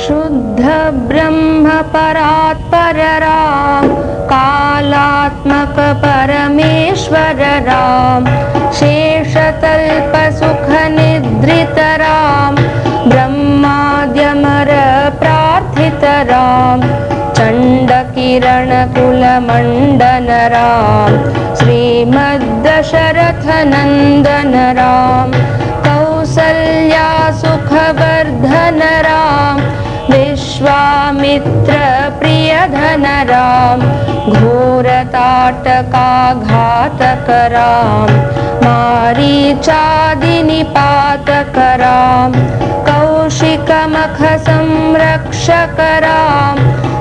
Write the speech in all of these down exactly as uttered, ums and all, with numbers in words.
शुद्ध ब्रह्म परात्पर राम, कालात्मक परमेश्वर राम, शेषतल्प सुख निद्रित राम, ब्रह्माद्यमर प्रार्थित राम, चंड किरण कुल मंडन राम, श्रीमद्दशरथ नंदन राम, कौसल्या सुखवर्धन राम, विश्वामित्र प्रियधन राम, घोरताटका घातक राम, मारीचादि निपातक राम, कौशिक मख संरक्षक राम,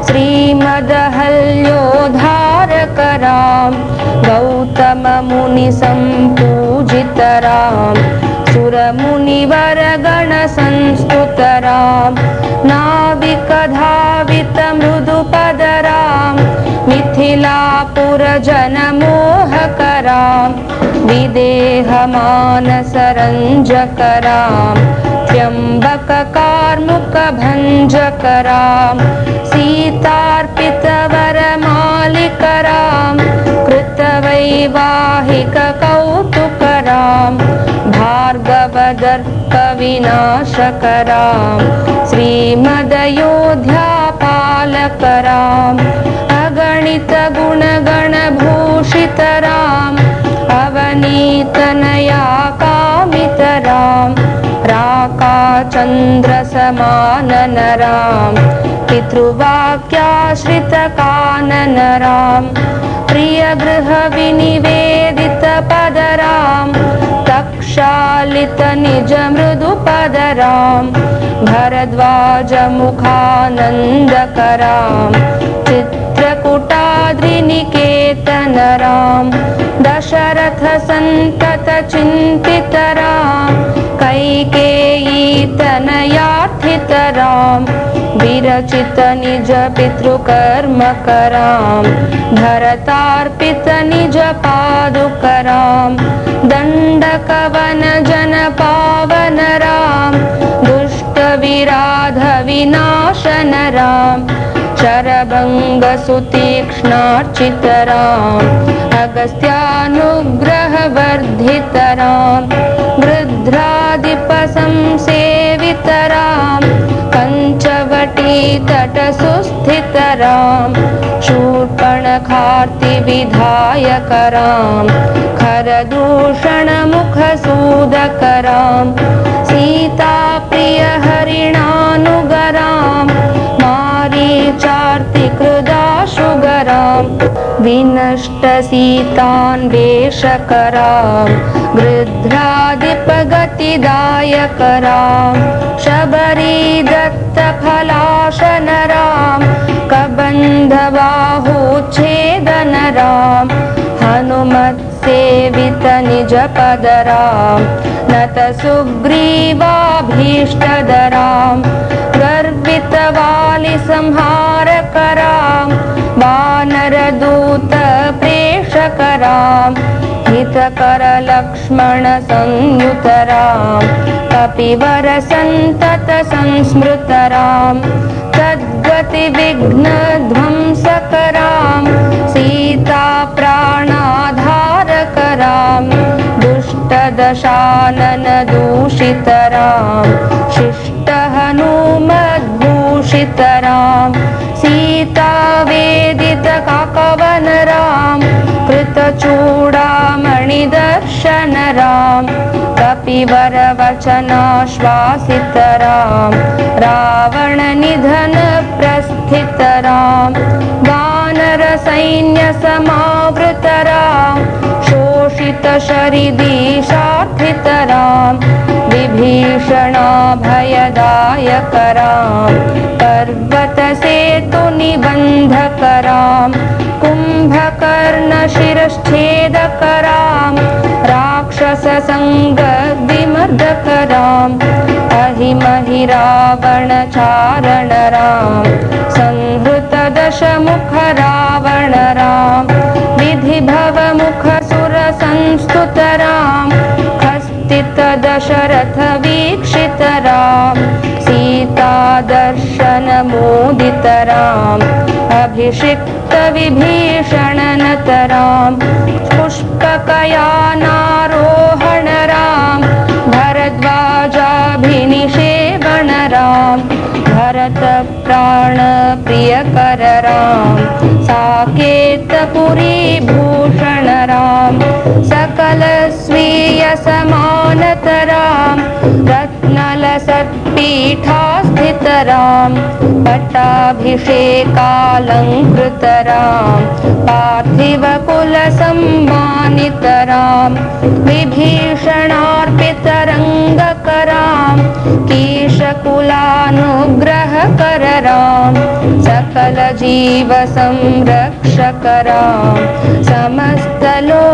श्रीमदहल्योद्धारक राम, गौतम मुनि संपूजित राम, सुर मुनिवर गण संस्तुत राम, नाविक धावित मृदुपद राम, मिथिलापुर जन मोहक राम, विदेह मानस रंजक राम, त्र्यंबक कार्मुक भंजक राम, सीतार्पित वर मालिक राम, कृत वैवाहिक कौतुक राम, भार्गव दर्प विनाशक राम, श्रीमदयोध्या पालक राम, अगणित गुण गण भूषित राम, अवनीतनया कामित राम, राका चंद्र समानन राम, पितृवाक्याश्रित कानन राम, प्रिय गृह विनिवेदित पद राम, तक्षालित निज मृदु पद राम, भरद्वाज मुखानंदक राम, चित्रकूटाद्रि निकेतन राम, दशरथ संतत चिंतित राम, कैकेयी तनयार्थित राम, विरचित निज पितृकर्म कराम, भरतार्पित निज पादुक राम, दंडक वन जन पावन राम, दुष्ट विराध विनाशन राम, शरभंग सुतीक्ष्णार्चित राम, अगस्त्यानुग्रह वर्धित राम, गृध्रादिप संसेवित राम, पंचवटी तट सुस्थित राम, शूर्पणखार्ति विधायक राम, खरदूषण मुख सूदक राम, सीता प्रिय हरिणानुग राम, मारीचार्ति कृदाशुग राम, विनष्ट सीतान्वेषक राम, गृध्रादिप गतिदायक राम, शबरी दत्त फलाशन राम, कबंध बाहुच्छेदन राम, हनुमत सेवित निज पद राम, नत सुग्रीवाभीष्टद राम, गर्वित वालि संहारक राम, वानर दूत प्रेषक राम, हितकर लक्ष्मण संयुत राम, कपिवर संतत संस्मृत राम, तद्गति विघ्न ध्वंसक राम, सीता प्राणाधारक राम, दुष्ट दशानन दूषित राम, शिष्ट हनुमद्भूषित राम, सीता वेदित काकवन राम, कृत चूड़ामणि दर्शन राम, कपिवर वचनाश्वासित राम, रावण निधन प्रस्थित राम, वानर सैन्य समावृत राम, शोषित शरीदिशार्थित राम, विभीषणा भयदायक राम, पर्वत सेतु निबंधक राम, कुंभकर्ण शिरश्छेदक राम, राक्षस संग विमर्दक राम, अहिमहि रावण चारण राम, संहृत दशमुख रावण राम, विधि भव मुख सुर संस्तुत राम, खस्तित दशरथ वीक्षित राम, सीता दर्शन प्रियकराम् अभिषिक्त विभीषण नतराम् पुष्पकयानारोहण राम भरद्वाजाभिनिषेवण राम भरत प्राण प्रियकर राम साकेतपुरी भूषण राम सकल स्वीय समानत राम रत्नलसत्पीठास्थित राम पट्टाभिषेकालंकृत राम पार्थिव कुल सम्मानित राम विभीषणार्पित रंगक राम कीशकुलानुग्रह कर राम सकल जीव संरक्षक राम समस्त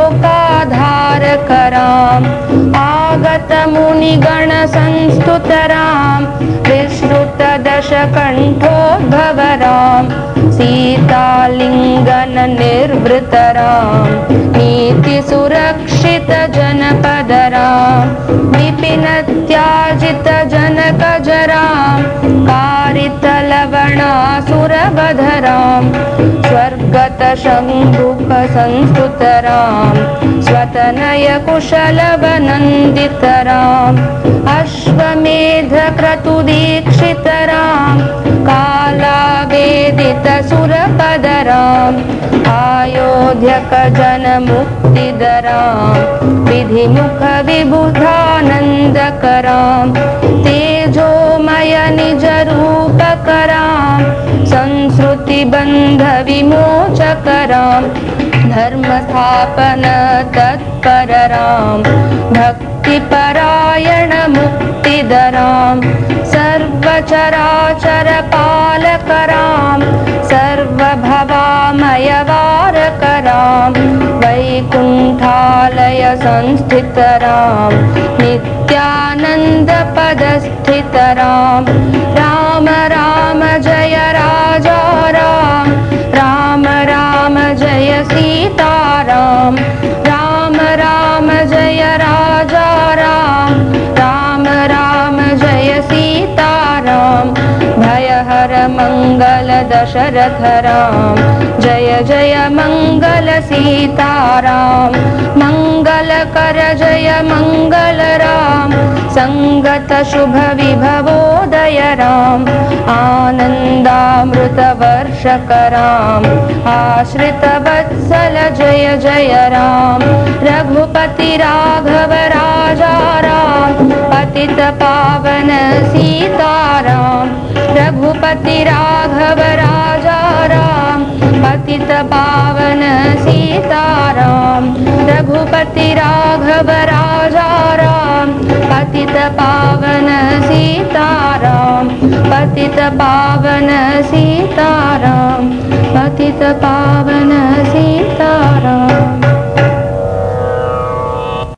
लोकाधारक राम आगत मुनिगण संस्तुत राम विश्रुत दशकंठोद्भव राम सीतालिंगन निर्वृत राम नीति सुरक्षित जनपद राम विपिन त्याजित जनक जराम कारित लवणासुर वध राम स्वर्गत शंभुक संस्तुत राम स्वतनय कुशल वनंदित राम अश्वमेध क्रतु दीक्षित राम कालावेदित सुरपद राम अयोध्यक जन मुक्तिद राम विधिमुख विबुधानंदक राम तेजोमय निज रूपक राम संस्कृति बंध विमोचक राम धर्म स्थापन तत्पर राम भक्ति परायण मुक्तिद राम सर्वचराचर पालक राम सर्वभवामय वारक राम वैकुंठालय संस्थित राम नित्यानंद पद स्थित राम राम राम जय राजा राम राम राम जय सीताराम राम राम जय राजा राम राम राम जय सीताराम भयहर मंगल दशरथ राम जय जय मंगल सीताराम मंगल कर जय मंगल राम संगत शुभ विभवोदय राम आनंदामृत वर्षक राम आश्रित वत्सल जय जय राम रघुपति राघव राजा राम पतित पावन सीताराम रघुपति राघव राजा राम पतित पावन सीताराम रघुपति राघव राजा राम पतित पावन सीताराम पतित पावन सीताराम पतित पावन सीताराम।